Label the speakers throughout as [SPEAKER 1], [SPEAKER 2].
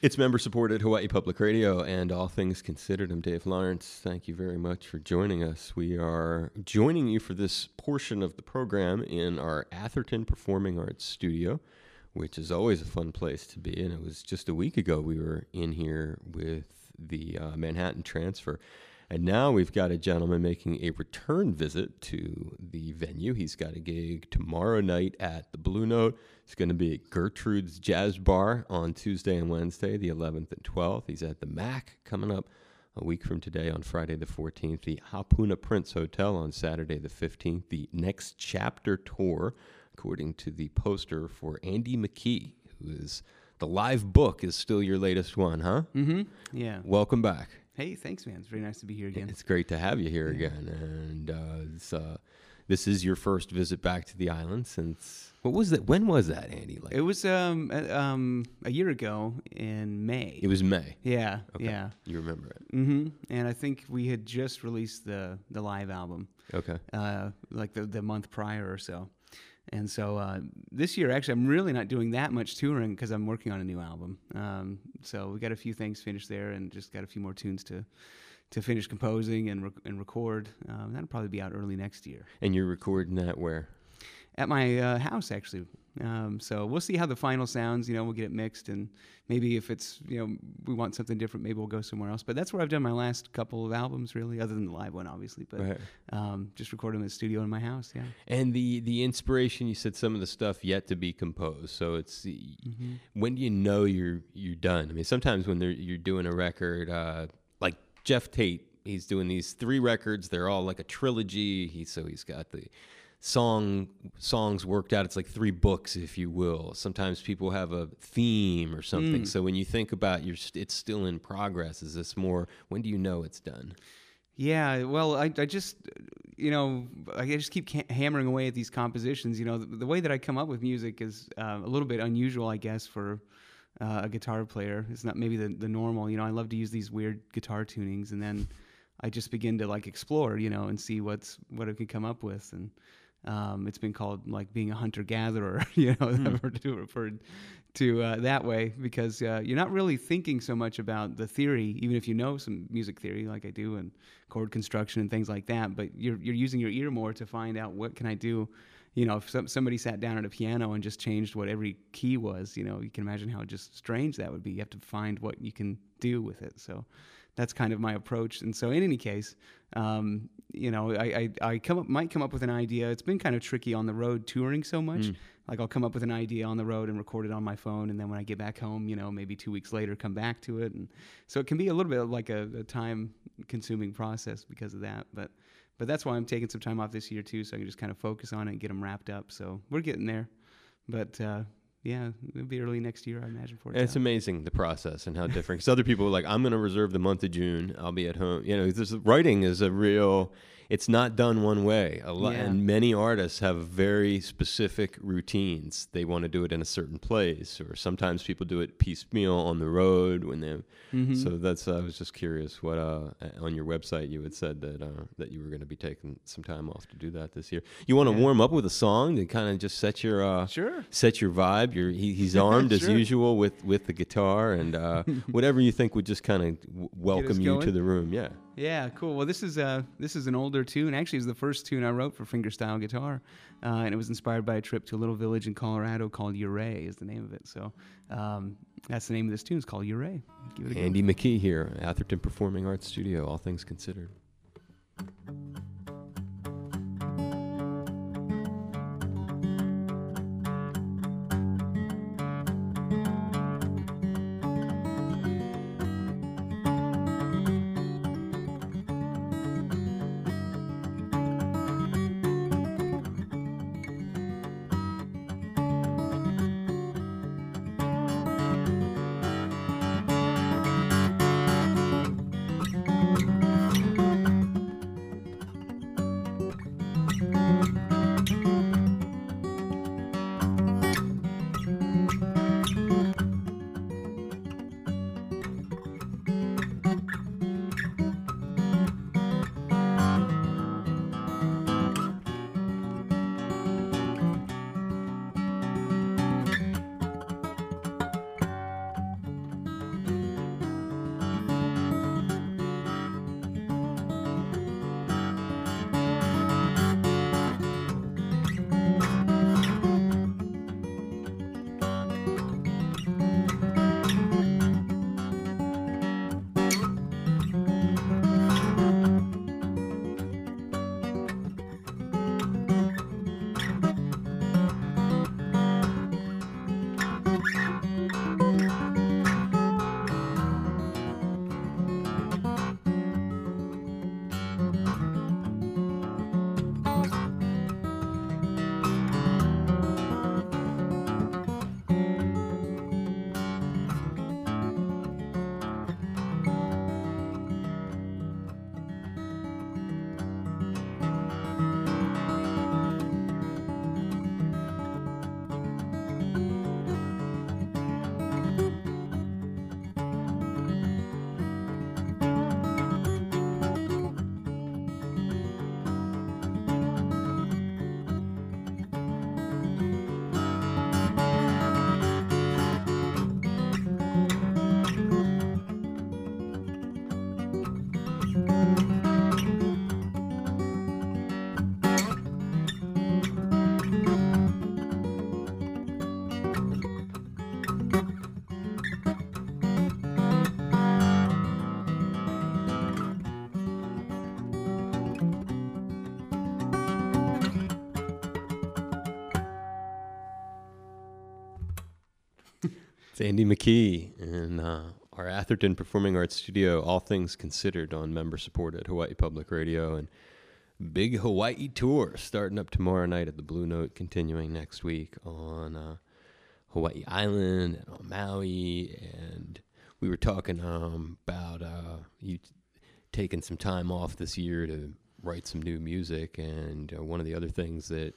[SPEAKER 1] It's member-supported Hawaii Public Radio and All Things Considered. I'm Dave Lawrence. Thank you very much for joining us. We are joining you for this portion of the program in our Atherton Performing Arts Studio, which is always a fun place to be. And it was just a week ago we were in here with the Manhattan Transfer. And now we've got a gentleman making a return visit to the venue. He's got a gig tomorrow night at the Blue Note. It's going to be at Gertrude's Jazz Bar on Tuesday and Wednesday, the 11th and 12th. He's at the MAC coming up a week from today on Friday the 14th. The Hapuna Prince Hotel on Saturday the 15th. The Next Chapter Tour, according to the poster for Andy McKee, who is the live book is still your latest one, huh?
[SPEAKER 2] Mm-hmm. Yeah.
[SPEAKER 1] Welcome back.
[SPEAKER 2] Hey, thanks, man. It's very nice to be here again.
[SPEAKER 1] It's great to have you here again. And this is your first visit back to the island since, what was that? When was that, Andy?
[SPEAKER 2] It was a year ago in May.
[SPEAKER 1] It was May.
[SPEAKER 2] Yeah,
[SPEAKER 1] Okay.
[SPEAKER 2] yeah.
[SPEAKER 1] You remember it.
[SPEAKER 2] Mm-hmm. And I think we had just released the live album,
[SPEAKER 1] Okay.
[SPEAKER 2] like the month prior or so. And so this year, actually, I'm really not doing that much touring because I'm working on a new album. So we got a few things finished there, and just got a few more tunes to finish composing and record. That'll probably be out early next year.
[SPEAKER 1] And you're recording that where?
[SPEAKER 2] At my house, actually. So we'll see how the final sounds. We'll get it mixed, and maybe if it's we want something different, maybe we'll go somewhere else. But that's where I've done my last couple of albums, really, other than the live one, obviously. But
[SPEAKER 1] Right.
[SPEAKER 2] just record them in the studio in my house. Yeah.
[SPEAKER 1] And the inspiration, you said some of the stuff yet to be composed. So it's when do you know you're done? I mean, sometimes when you're doing a record, like Jeff Tate, he's doing these 3 records. They're all like a trilogy. He's got the songs worked out. It's like 3 books, if you will. Sometimes people have a theme or something. So when you think about it's still in progress. Is this more, when do you know it's done?
[SPEAKER 2] Yeah, well, I just, I just keep hammering away at these compositions. The way that I come up with music is a little bit unusual, I guess, for a guitar player. It's not maybe the normal. I love to use these weird guitar tunings, and then I just begin to explore, and see what I can come up with. And it's been called like being a hunter-gatherer, I've referred to that way, because you're not really thinking so much about the theory, even if you know some music theory like I do and chord construction and things like that, but you're using your ear more to find out what can I do. If somebody sat down at a piano and just changed what every key was, you can imagine how just strange that would be. You have to find what you can do with it. So that's kind of my approach. And so in any case, I might come up with an idea. It's been kind of tricky on the road touring so much. Like I'll come up with an idea on the road and record it on my phone, and then when I get back home, maybe 2 weeks later, come back to it. And so it can be a little bit like a time-consuming process because of that. But that's why I'm taking some time off this year too, so I can just kind of focus on it and get them wrapped up. So we're getting there. But yeah, it'll be early next year, I imagine.
[SPEAKER 1] It's amazing, the process and how different. Because other people are like, I'm going to reserve the month of June. I'll be at home. Writing is it's not done one way. And many artists have very specific routines. They want to do it in a certain place, or sometimes people do it piecemeal on the road when they. So that's. I was just curious what on your website you had said that you were going to be taking some time off to do that this year. You want to warm up with a song to kind of just set your set your vibe. He's armed as usual with the guitar and whatever you think would just kind of welcome you to the room. Yeah.
[SPEAKER 2] Yeah, cool. Well, this is an older tune. Actually, it's the first tune I wrote for fingerstyle guitar, and it was inspired by a trip to a little village in Colorado called Ouray is the name of it. So that's the name of this tune. It's called Ouray. Give it a go.
[SPEAKER 1] Andy McKee here, Atherton Performing Arts Studio, All Things Considered. It's Andy McKee in our Atherton Performing Arts Studio, all things considered, on member support at Hawaii Public Radio. And big Hawaii tour starting up tomorrow night at the Blue Note, continuing next week on Hawaii Island and on Maui. And we were talking about you taking some time off this year to write some new music. And one of the other things that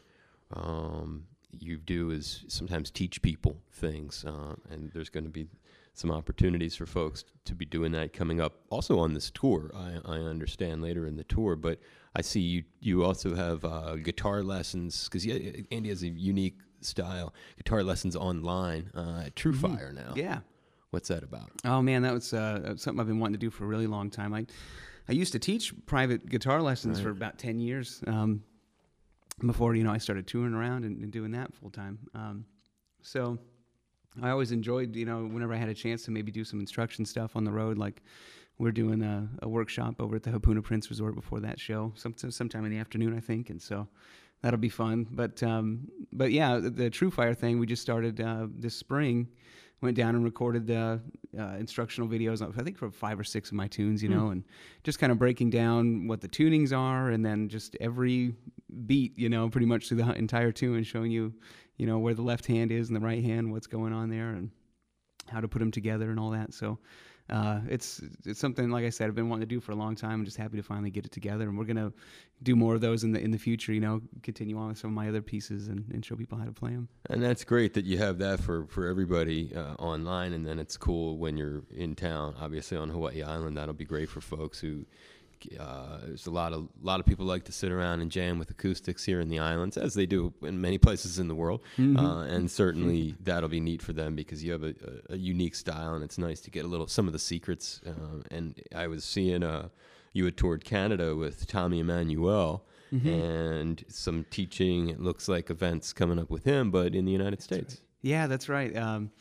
[SPEAKER 1] you do is sometimes teach people things, and there's going to be some opportunities for folks to be doing that coming up also on this tour. I understand later in the tour, but I see you also have guitar lessons, because Andy has a unique style, guitar lessons online at True Fire now.
[SPEAKER 2] Yeah.
[SPEAKER 1] What's that about?
[SPEAKER 2] Oh man, that was something I've been wanting to do for a really long time. I used to teach private guitar lessons for about 10 years. Before, I started touring around and doing that full time. So I always enjoyed, whenever I had a chance to maybe do some instruction stuff on the road, like we're doing a workshop over at the Hapuna Prince Resort before that show, sometime in the afternoon, I think. And so that'll be fun. But yeah, the True Fire thing, we just started this spring. Went down and recorded the instructional videos, I think for 5 or 6 of my tunes, and just kind of breaking down what the tunings are, and then just every beat, pretty much through the entire tune, showing you, where the left hand is and the right hand, what's going on there, and how to put them together and all that. So it's something, like I said, I've been wanting to do for a long time. I'm just happy to finally get it together, and we're gonna do more of those in the future. Continue on with some of my other pieces and show people how to play them.
[SPEAKER 1] And that's great that you have that for everybody online, and then it's cool when you're in town. Obviously on Hawaii Island, that'll be great for folks who. There's a lot of people like to sit around and jam with acoustics here in the islands, as they do in many places in the world. And certainly that'll be neat for them, because you have a unique style, and it's nice to get some of the secrets. And I was seeing you had toured Canada with Tommy Emmanuel, and some teaching, it looks like, events coming up with him, but in the United States.
[SPEAKER 2] Right. Yeah, that's right.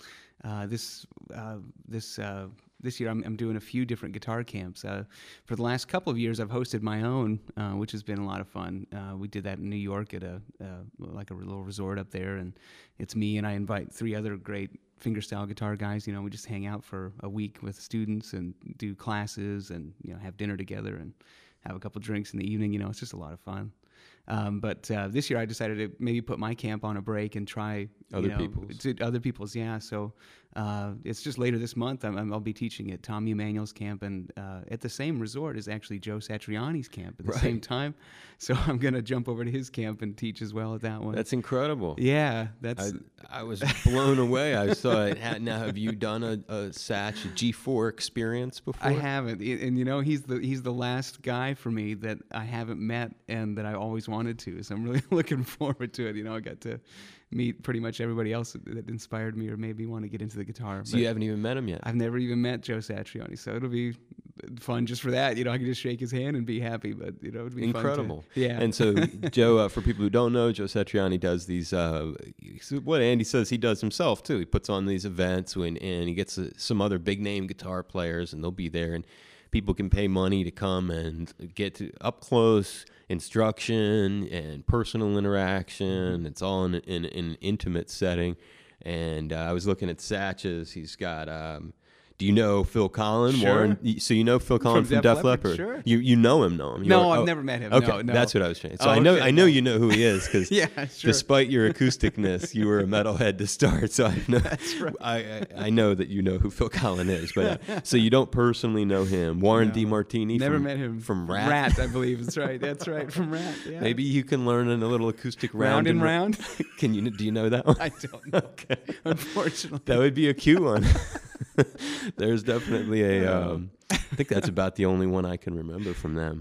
[SPEAKER 2] This year I'm doing a few different guitar camps. For the last couple of years, I've hosted my own, which has been a lot of fun. We did that in New York at a little resort up there, and it's me, and I invite 3 other great fingerstyle guitar guys. We just hang out for a week with students and do classes, and have dinner together and have a couple drinks in the evening. It's just a lot of fun. But this year I decided to maybe put my camp on a break and try other people's. Yeah. So it's just later this month. I'll be teaching at Tommy Emmanuel's camp, and at the same resort is actually Joe Satriani's camp at the same time. So I'm gonna jump over to his camp and teach as well at that one.
[SPEAKER 1] That's incredible.
[SPEAKER 2] Yeah,
[SPEAKER 1] I was blown away. I saw it. Now, have you done a Satch G4 experience before?
[SPEAKER 2] I haven't, and he's the last guy for me that I haven't met and that I always wanted to. So I'm really looking forward to it. I got to meet pretty much everybody else that inspired me or made me want to get into the guitar.
[SPEAKER 1] So you haven't even met him yet?
[SPEAKER 2] I've never even met Joe Satriani, so it'll be fun just for that. I can just shake his hand and be happy, but it'll be
[SPEAKER 1] incredible.
[SPEAKER 2] Fun yeah.
[SPEAKER 1] And so Joe, for people who don't know, Joe Satriani does these, what Andy says he does himself too. He puts on these events and he gets some other big name guitar players, and they'll be there, and people can pay money to come and get to up close instruction and personal interaction. It's all in an intimate setting. And I was looking at Satch's. He's got do you know Phil Collin?
[SPEAKER 2] Sure.
[SPEAKER 1] So you know Phil Collin from Def Leppard?
[SPEAKER 2] Sure.
[SPEAKER 1] You know him?
[SPEAKER 2] No, I've never met him.
[SPEAKER 1] Okay,
[SPEAKER 2] no.
[SPEAKER 1] That's what I was saying. So I know you know who he is, because
[SPEAKER 2] yeah, sure.
[SPEAKER 1] Despite your acousticness, you were a metalhead to start. So I know
[SPEAKER 2] that's right.
[SPEAKER 1] I know that you know who Phil Collin is, but so you don't personally know him. Warren DeMartini.
[SPEAKER 2] Never met him.
[SPEAKER 1] From Rat.
[SPEAKER 2] Rat, I believe. That's right. That's right. From Rat. Yeah.
[SPEAKER 1] Maybe you can learn a little acoustic
[SPEAKER 2] round and round.
[SPEAKER 1] Do you know that one?
[SPEAKER 2] I don't know.
[SPEAKER 1] Okay.
[SPEAKER 2] Unfortunately.
[SPEAKER 1] That would be a cute one. There's definitely I think that's about the only one I can remember from them.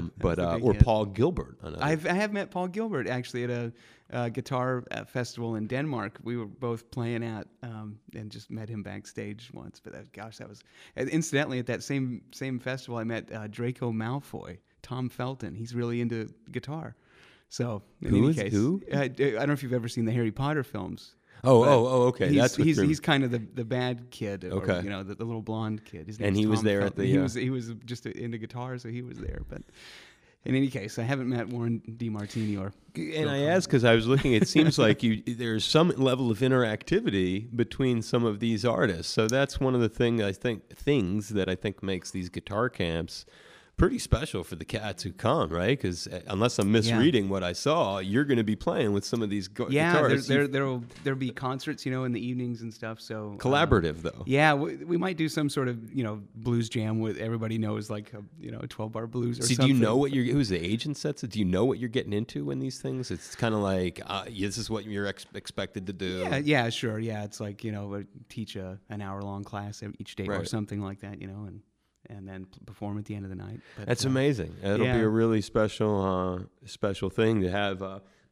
[SPEAKER 1] Or
[SPEAKER 2] hit.
[SPEAKER 1] Paul Gilbert.
[SPEAKER 2] I have met Paul Gilbert actually at a guitar festival in Denmark. We were both playing at and just met him backstage once. But that was incidentally at that same festival I met Draco Malfoy, Tom Felton. He's really into guitar. So in any case,
[SPEAKER 1] who?
[SPEAKER 2] I don't know if you've ever seen the Harry Potter films.
[SPEAKER 1] Okay.
[SPEAKER 2] He's kind of the bad kid, or,
[SPEAKER 1] okay.
[SPEAKER 2] The little blonde kid.
[SPEAKER 1] And he was there at the.
[SPEAKER 2] He was just into guitar, so he was there. But In any case, I haven't met Warren DeMartini or.
[SPEAKER 1] And I asked because I was looking. It seems like there's some level of interactivity between some of these artists. So that's one of the things that I think makes these guitar camps pretty special for the cats who come, right? Because unless I'm misreading what I saw, you're going to be playing with some of these guitarists.
[SPEAKER 2] There'll be concerts, in the evenings and stuff. So
[SPEAKER 1] collaborative, though.
[SPEAKER 2] Yeah, we might do some sort of blues jam with everybody knows like a 12-bar blues or something.
[SPEAKER 1] Do you know what who's the agent sets it? Do you know what you're getting into when these things? It's kind of like this is what you're expected to do.
[SPEAKER 2] Yeah, sure. Yeah, it's like teach an hour-long class each day or something like that, and then perform at the end of the night. But,
[SPEAKER 1] that's amazing. It'll be a really special thing to have.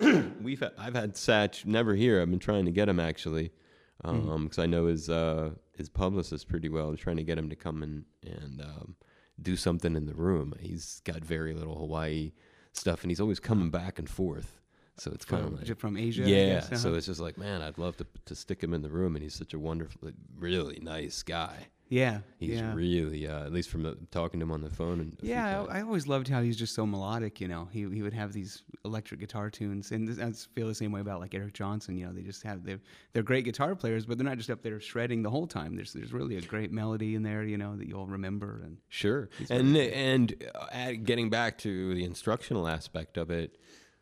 [SPEAKER 1] I've had Satch never here. I've been trying to get him actually, because I know his publicist pretty well. I'm trying to get him to come and do something in the room. He's got very little Hawaii stuff, and he's always coming back and forth. So it's kind of like
[SPEAKER 2] from Asia.
[SPEAKER 1] Yeah.
[SPEAKER 2] I guess, uh-huh.
[SPEAKER 1] So it's just like, man, I'd love to stick him in the room, and he's such a wonderful, really nice guy.
[SPEAKER 2] Yeah,
[SPEAKER 1] he's really, at least from talking to him on the phone.
[SPEAKER 2] I always loved how he's just so melodic. He would have these electric guitar tunes, and I feel the same way about like Eric Johnson. They just they're great guitar players, but they're not just up there shredding the whole time. There's really a great melody in there, that you'll remember. And
[SPEAKER 1] sure, and getting back to the instructional aspect of it,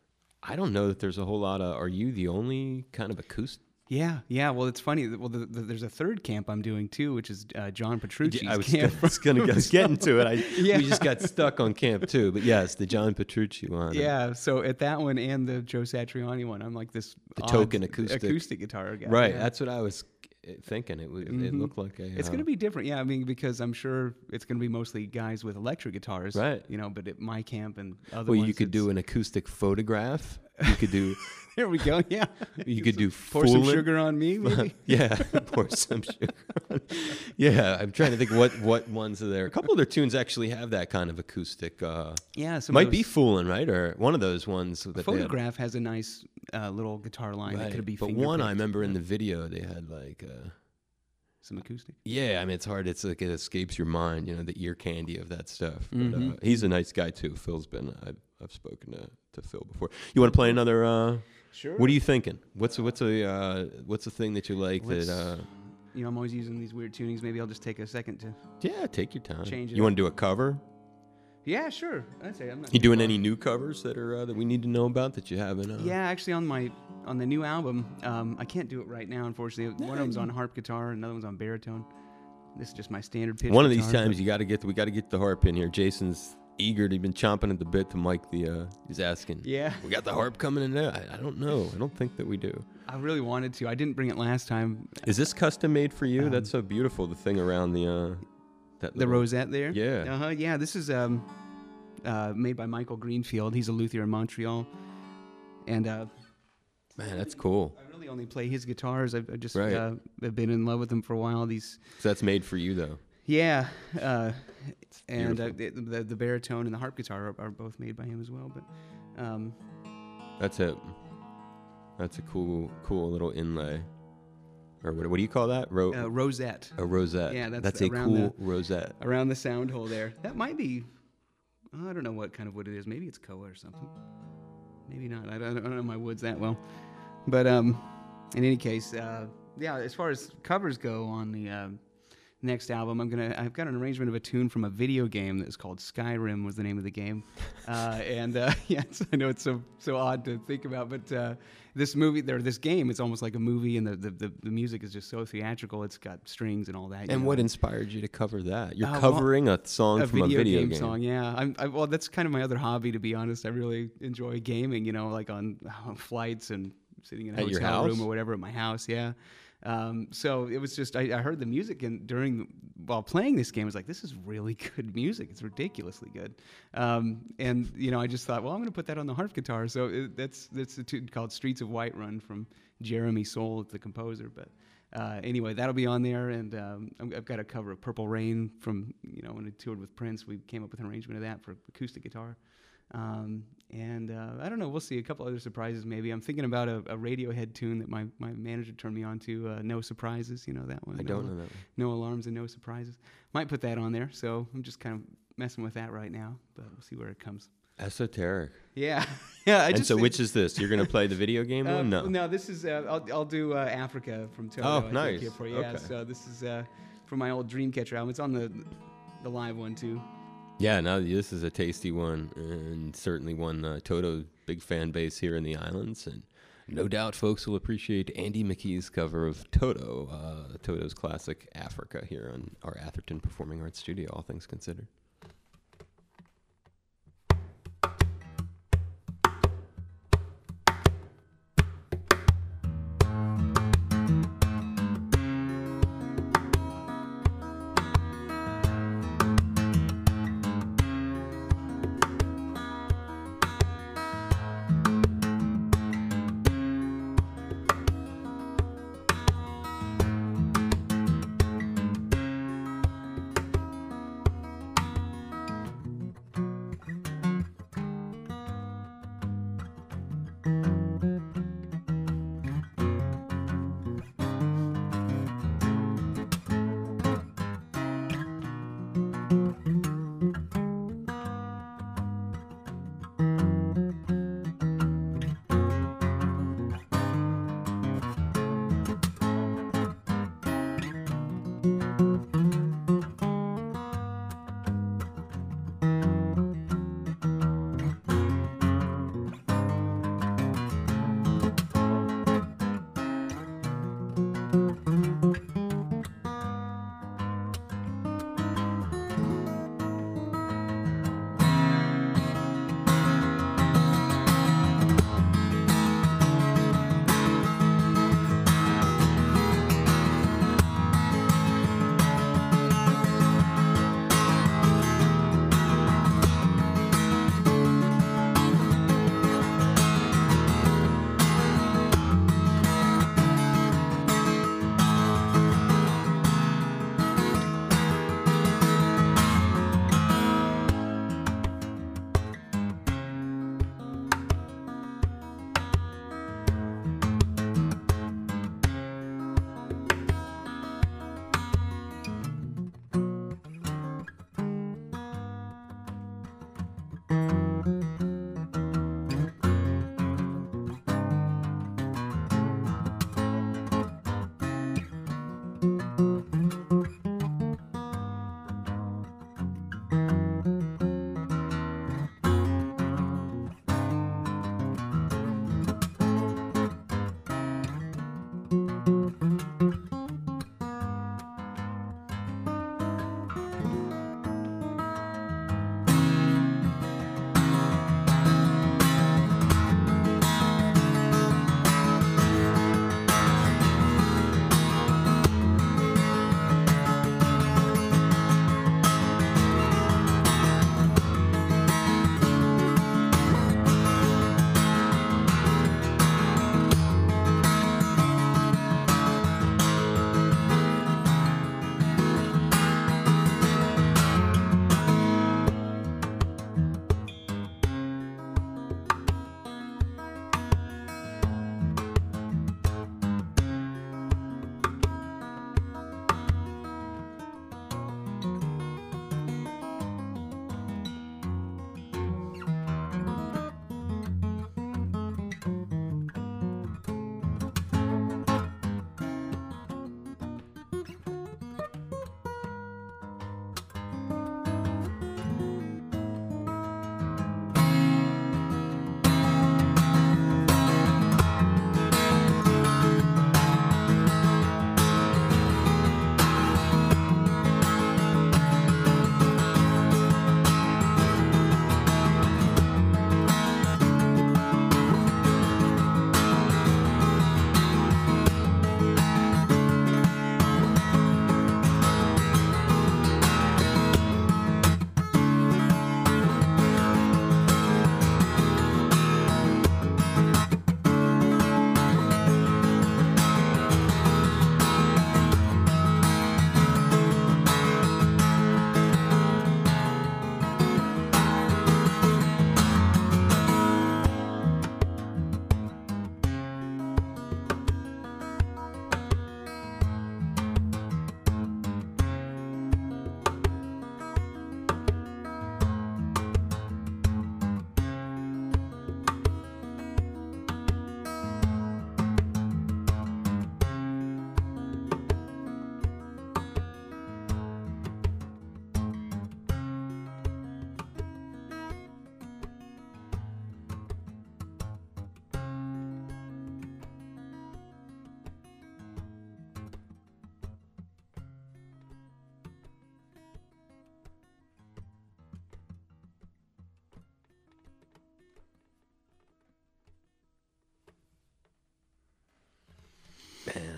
[SPEAKER 1] I don't know that there's a whole lot of. Are you the only kind of acoustic?
[SPEAKER 2] Yeah. Well, it's funny. Well, there's a third camp I'm doing too, which is John Petrucci's
[SPEAKER 1] camp. I was getting to it. We just got stuck on camp 2, but yes, the John Petrucci one.
[SPEAKER 2] Yeah. So at that one and the Joe Satriani one, I'm like the
[SPEAKER 1] token acoustic
[SPEAKER 2] guitar guy.
[SPEAKER 1] Right. Yeah. That's what I was thinking. It looked like
[SPEAKER 2] it's going to be different. Yeah. I mean, because I'm sure it's going to be mostly guys with electric guitars.
[SPEAKER 1] Right.
[SPEAKER 2] But at my camp and other.
[SPEAKER 1] Well, you could do an acoustic photograph. You could do.
[SPEAKER 2] There we go. Yeah.
[SPEAKER 1] You could do
[SPEAKER 2] pour some sugar on me, maybe.
[SPEAKER 1] Yeah, pour some sugar on. Yeah, I'm trying to think what ones are there. A couple of their tunes actually have that kind of acoustic. Might be Foolin', right? Or one of those ones. That
[SPEAKER 2] Photograph has a nice little guitar line that could be.
[SPEAKER 1] But one I remember in the video they had like.
[SPEAKER 2] Some acoustic.
[SPEAKER 1] Yeah, I mean it's hard. It's like it escapes your mind. The ear candy of that stuff. But, he's a nice guy too. Phil's been. I've spoken to Phil before. You want to play another?
[SPEAKER 2] Sure.
[SPEAKER 1] What are you thinking? What's a thing that you like that?
[SPEAKER 2] I'm always using these weird tunings. Maybe I'll just take a second to.
[SPEAKER 1] Yeah, take your time.
[SPEAKER 2] Change it.
[SPEAKER 1] You want to do a cover?
[SPEAKER 2] Yeah, sure. I'd say I'm not.
[SPEAKER 1] You doing any new covers that are that we need to know about that you haven't?
[SPEAKER 2] Yeah, actually on the new album, I can't do it right now, unfortunately. One of them's on harp guitar, another one's on baritone. This is just my standard pitch.
[SPEAKER 1] One of these times we got to get the harp in here. Jason's eager. He's been chomping at the bit to mic the. He's asking.
[SPEAKER 2] Yeah.
[SPEAKER 1] We got the harp coming in there. I don't know. I don't think that we do.
[SPEAKER 2] I really wanted to. I didn't bring it last time.
[SPEAKER 1] Is this custom made for you? That's so beautiful. The thing around the.
[SPEAKER 2] The rosette there.
[SPEAKER 1] Yeah.
[SPEAKER 2] Yeah. This is made by Michael Greenfield. He's a luthier in Montreal, and.
[SPEAKER 1] Man, that's cool.
[SPEAKER 2] I really only play his guitars. I've just I've been in love with them for a while.
[SPEAKER 1] So that's made for you though.
[SPEAKER 2] Yeah, and the baritone and the harp guitar are both made by him as well. But
[SPEAKER 1] that's it. That's a cool little inlay. Or what do you call that?
[SPEAKER 2] Rosette.
[SPEAKER 1] A rosette.
[SPEAKER 2] Yeah,
[SPEAKER 1] that's a cool rosette.
[SPEAKER 2] Around the sound hole there. That might be. I don't know what kind of wood it is. Maybe it's koa or something. Maybe not. I don't know my woods that well. But in any case, as far as covers go on the next album, I've got an arrangement of a tune from a video game that's called Skyrim was the name of the game. I know it's so odd to think about, but this game, it's almost like a movie, and the music is just so theatrical. It's got strings and all that.
[SPEAKER 1] And what inspired you to cover that? You're covering a song from a video game
[SPEAKER 2] song. Yeah, well, that's kind of my other hobby, to be honest. I really enjoy gaming. Like on flights and sitting in a hotel room or whatever at my house. Yeah. So it was just I heard the music while playing this game. I was like, this is really good music. It's ridiculously good. And I just thought, well, I'm going to put that on the harp guitar. So that's a tune called Streets of Whiterun from Jeremy Soule, the composer. But anyway, that'll be on there. And I've got a cover of Purple Rain from when I toured with Prince. We came up with an arrangement of that for acoustic guitar. And I don't know, we'll see a couple other surprises maybe. I'm thinking about a Radiohead tune that my manager turned me on to, No Surprises, that one?
[SPEAKER 1] I don't know that one.
[SPEAKER 2] No Alarms and No Surprises. Might put that on there, so I'm just kind of messing with that right now, but we'll see where it comes.
[SPEAKER 1] Esoteric.
[SPEAKER 2] Yeah, yeah.
[SPEAKER 1] And so which is this? You're going to play the video game one? No.
[SPEAKER 2] No, this is I'll do Africa from Toto.
[SPEAKER 1] Oh,
[SPEAKER 2] I think,
[SPEAKER 1] nice.
[SPEAKER 2] here for you. Yeah,
[SPEAKER 1] Okay.
[SPEAKER 2] so this is from my old Dreamcatcher album. It's on the live one too.
[SPEAKER 1] Yeah, no, this is a tasty one, and certainly one Toto's big fan base here in the islands, and no doubt folks will appreciate Andy McKee's cover of Toto's classic Africa here on our Atherton Performing Arts Studio, all things considered.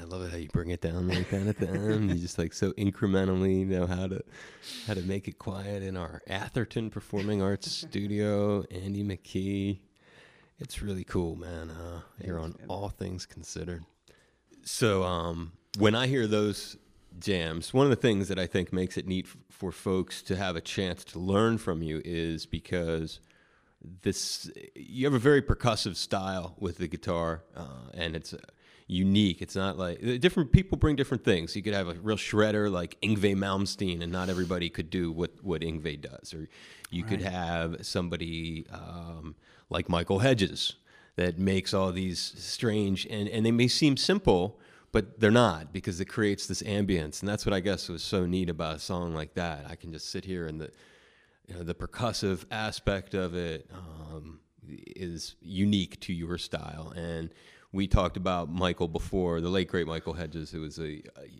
[SPEAKER 1] love it how you bring it down like that at the end. You just like so incrementally know how to make it quiet in our Atherton Performing Arts Studio. Andy McKee. It's really cool, man. Here on All Things Considered. So when I hear those jams, one of the things that I think makes it neat for folks to have a chance to learn from you is because you have a very percussive style with the guitar, and it's unique. It's not like different people bring different things. You could have a real shredder like Yngwie Malmsteen, and not everybody could do what Yngwie does. Or you could have somebody like Michael Hedges that makes all these strange, and they may seem simple, but they're not, because it creates this ambience. And that's what I guess was so neat about a song like that. I can just sit here and the percussive aspect of it is unique to your style. And we talked about Michael before, the late great Michael Hedges, who was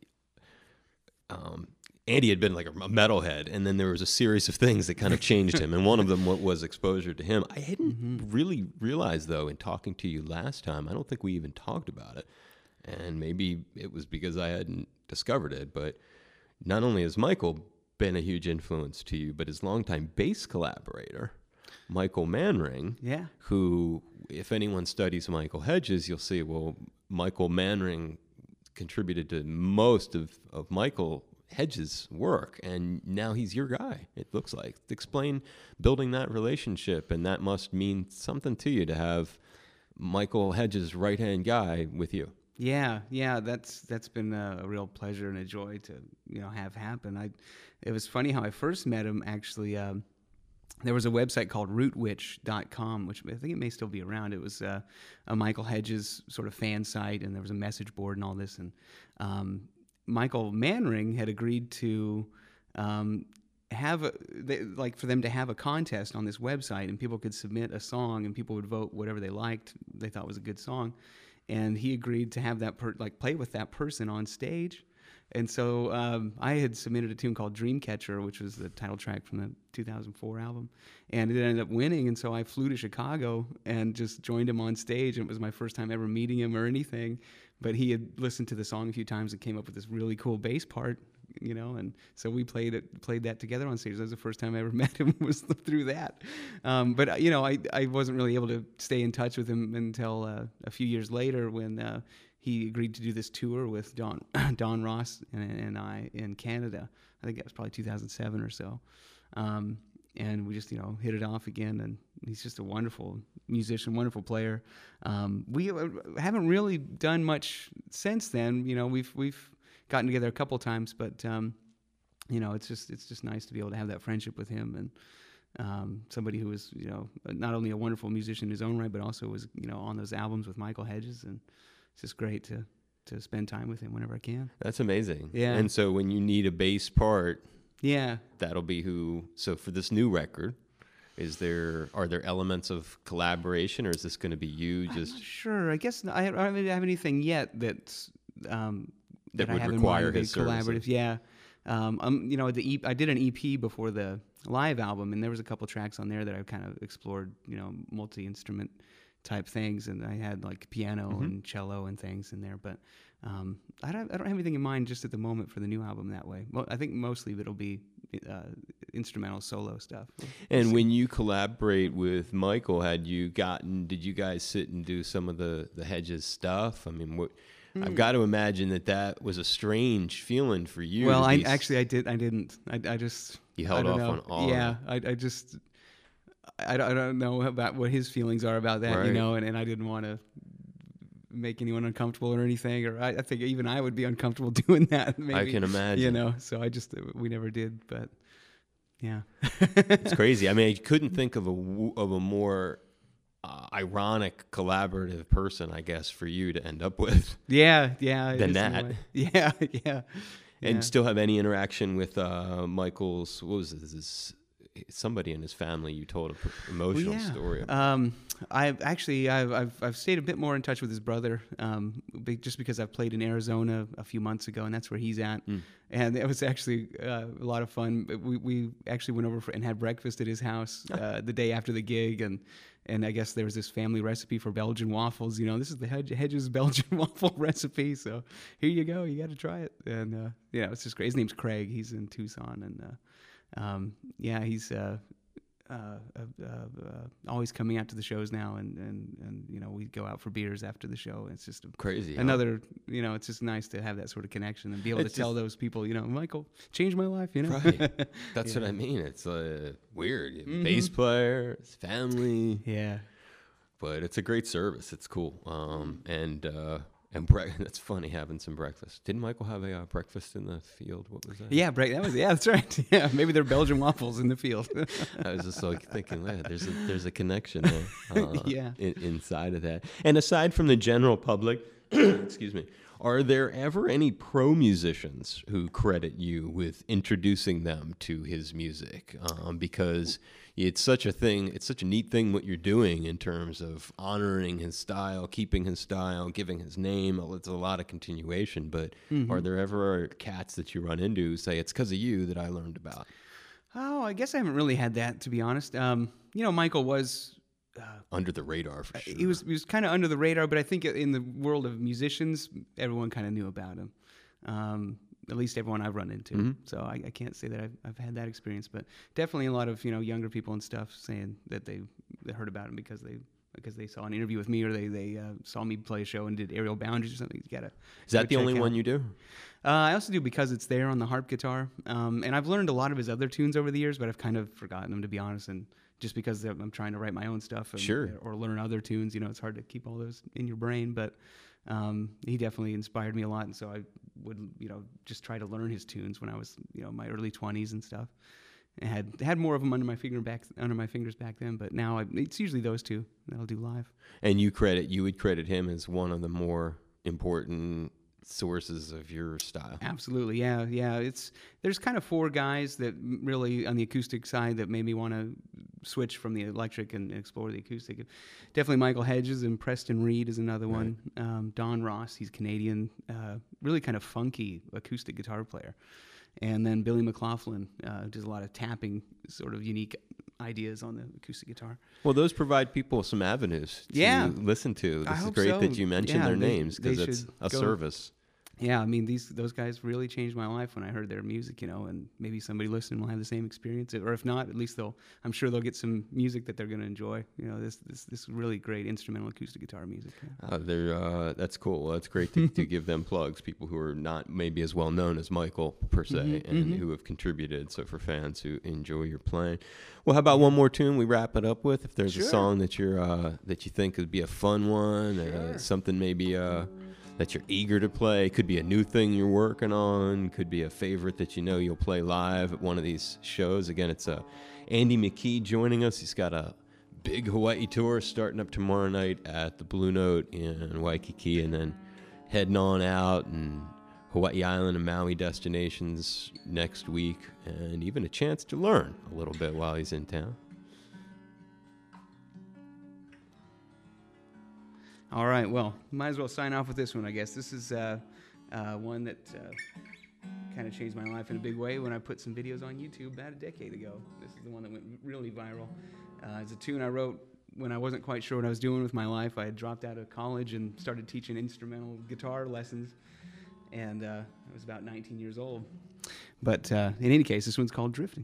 [SPEAKER 1] Andy had been like a metalhead, and then there was a series of things that kind of changed him, and one of them was exposure to him. I hadn't really realized, though, in talking to you last time, I don't think we even talked about it, and maybe it was because I hadn't discovered it, but not only has Michael been a huge influence to you, but his longtime bass collaborator, Michael Manring, who, if anyone studies Michael Hedges, you'll see, well, Michael Manring contributed to most of Michael Hedges' work, and now he's your guy, it looks like. Explain building that relationship, and that must mean something to you to have Michael Hedges' right-hand guy with you.
[SPEAKER 2] Yeah, that's been a real pleasure and a joy to have happen. It was funny how I first met him, actually. There was a website called rootwitch.com, which I think it may still be around. It was a Michael Hedges sort of fan site, and there was a message board and all this, and Michael Manring had agreed to for them to have a contest on this website, and people could submit a song, and people would vote whatever they liked, they thought was a good song, and he agreed to have that play with that person on stage. And so I had submitted a tune called Dreamcatcher, which was the title track from the 2004 album, and it ended up winning. And so I flew to Chicago and just joined him on stage. And it was my first time ever meeting him or anything, but he had listened to the song a few times and came up with this really cool bass part, and so we played that together on stage. That was the first time I ever met him, was through that. But I wasn't really able to stay in touch with him until a few years later, when he agreed to do this tour with Don Ross and I in Canada. I think that was probably 2007 or so. And we just, hit it off again. And he's just a wonderful musician, wonderful player. We haven't really done much since then. We've gotten together a couple times, but it's just nice to be able to have that friendship with him, and somebody who was, not only a wonderful musician in his own right, but also was, on those albums with Michael Hedges. And it's just great to spend time with him whenever I can.
[SPEAKER 1] That's amazing.
[SPEAKER 2] Yeah.
[SPEAKER 1] And so when you need a bass part,
[SPEAKER 2] yeah,
[SPEAKER 1] that'll be who. So for this new record, are there elements of collaboration, or is this going to be you just?
[SPEAKER 2] I'm not sure. I guess I don't really have anything yet that
[SPEAKER 1] would
[SPEAKER 2] I have
[SPEAKER 1] require
[SPEAKER 2] in mind,
[SPEAKER 1] his
[SPEAKER 2] collaborative.
[SPEAKER 1] services.
[SPEAKER 2] Yeah. I did an EP before the live album, and there was a couple tracks on there that I kind of explored, multi-instrument type things, and I had like piano and cello and things in there, but I don't have anything in mind just at the moment for the new album that way. Well, I think mostly it'll be instrumental solo stuff.
[SPEAKER 1] And when you collaborate with Michael, did you guys sit and do some of the Hedges stuff? I mean, I've got to imagine that was a strange feeling for you.
[SPEAKER 2] Well, I didn't. I just
[SPEAKER 1] you held off on all.
[SPEAKER 2] Yeah, I don't know about what his feelings are about that,
[SPEAKER 1] right.
[SPEAKER 2] And I didn't want to make anyone uncomfortable or anything, or I think even I would be uncomfortable doing that. Maybe,
[SPEAKER 1] I can imagine.
[SPEAKER 2] So we never did, but yeah,
[SPEAKER 1] it's crazy. I mean, I couldn't think of a more ironic collaborative person, I guess, for you to end up with.
[SPEAKER 2] Yeah.
[SPEAKER 1] Than that.
[SPEAKER 2] Yeah.
[SPEAKER 1] And still have any interaction with Michael's? What was this? somebody in his family you told an emotional story about.
[SPEAKER 2] I've stayed a bit more in touch with his brother, just because I've played in Arizona a few months ago, and that's where he's at. And it was actually a lot of fun. We actually went over and had breakfast at his house the day after the gig, and I guess there was this family recipe for Belgian waffles. This is the Hedges Belgian waffle recipe, so here you go. You got to try it. And it's just great. His name's Craig. He's in Tucson, and he's always coming out to the shows now, and we go out for beers after the show. It's just
[SPEAKER 1] crazy.
[SPEAKER 2] Another, it's just nice to have that sort of connection and be able to tell those people, Michael changed my life.
[SPEAKER 1] Right. That's what I mean. It's weird. Bass player, his family.
[SPEAKER 2] Yeah.
[SPEAKER 1] But it's a great service. It's cool. And that's funny, having some breakfast. Didn't Michael have a breakfast in the field? What was that?
[SPEAKER 2] Yeah, that's right. Yeah, maybe they're Belgian waffles in the field.
[SPEAKER 1] I was just thinking, man, there's a connection there.
[SPEAKER 2] Yeah.
[SPEAKER 1] Inside of that. And aside from the general public, excuse me, are there ever any pro musicians who credit you with introducing them to his music? Because it's such a neat thing what you're doing in terms of honoring his style, keeping his style, giving his name. It's a lot of continuation, but are there ever cats that you run into who say, it's because of you that I learned about?
[SPEAKER 2] Oh, I guess I haven't really had that, to be honest. Michael was...
[SPEAKER 1] under the radar, for sure.
[SPEAKER 2] He was kind of under the radar, but I think in the world of musicians, everyone kind of knew about him. At least everyone I've run into. So I can't say that I've had that experience, but definitely a lot of younger people and stuff saying that they heard about him because they saw an interview with me, or they saw me play a show and did Aerial Boundaries or something.
[SPEAKER 1] Is that the only one you do?
[SPEAKER 2] I also do Because It's There on the harp guitar, and I've learned a lot of his other tunes over the years, but I've kind of forgotten them, to be honest. And just because I'm trying to write my own stuff or learn other tunes, it's hard to keep all those in your brain. But he definitely inspired me a lot, and so I would just try to learn his tunes when I was my early 20s and stuff. I had more of them under my fingers back then, but now it's usually those two that I'll do live.
[SPEAKER 1] And you would credit him as one of the more important sources of your style.
[SPEAKER 2] Absolutely, yeah. There's kind of four guys that really on the acoustic side that made me want to switch from the electric and explore the acoustic. Definitely Michael Hedges, and Preston Reed is another one. Don Ross, he's Canadian, really kind of funky acoustic guitar player. And then Billy McLaughlin does a lot of tapping, sort of unique ideas on the acoustic guitar.
[SPEAKER 1] Well, those provide people some avenues to listen to. This is great that you mentioned their names, because it's a service.
[SPEAKER 2] Yeah, I mean, those guys really changed my life when I heard their music, and maybe somebody listening will have the same experience, or if not, at least I'm sure they'll get some music that they're going to enjoy. This really great instrumental acoustic guitar music.
[SPEAKER 1] That's cool. Well, that's great to give them plugs, people who are not maybe as well known as Michael per se, and who have contributed. So for fans who enjoy your playing, well, how about one more tune we wrap it up with? If there's a song that that you think would be a fun one, something maybe that you're eager to play. Could be a new thing you're working on. Could be a favorite that you'll play live at one of these shows. Again, it's Andy McKee joining us. He's got a big Hawaii tour starting up tomorrow night at the Blue Note in Waikiki, and then heading on out and Hawaii Island and Maui destinations next week, and even a chance to learn a little bit while he's in town.
[SPEAKER 2] All right, well, might as well sign off with this one, I guess. This is one that kind of changed my life in a big way when I put some videos on YouTube about a decade ago. This is the one that went really viral. It's a tune I wrote when I wasn't quite sure what I was doing with my life. I had dropped out of college and started teaching instrumental guitar lessons, and I was about 19 years old. But in any case, this one's called Drifting.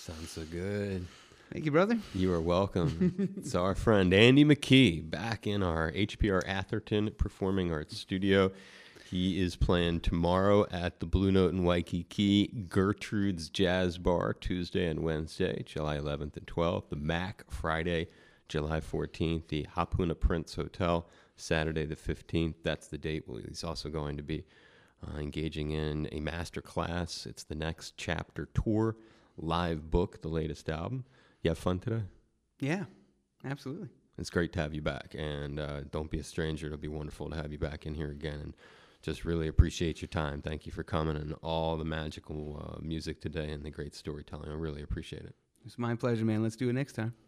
[SPEAKER 1] Sounds so good.
[SPEAKER 2] Thank you, brother.
[SPEAKER 1] You are welcome. It's our friend Andy McKee back in our HPR Atherton Performing Arts Studio. He is playing tomorrow at the Blue Note in Waikiki, Gertrude's Jazz Bar, Tuesday and Wednesday, July 11th and 12th. The MAC, Friday, July 14th. The Hapuna Prince Hotel, Saturday the 15th. That's the date. Well, he's also going to be engaging in a master class. It's the Next Chapter Tour live book, the latest album. You have fun today?
[SPEAKER 2] Yeah, absolutely.
[SPEAKER 1] It's great to have you back, and don't be a stranger. It'll be wonderful to have you back in here again, and just really appreciate your time. Thank you for coming and all the magical music today and the great storytelling. I really appreciate it.
[SPEAKER 2] It's my pleasure, man. Let's do it next time.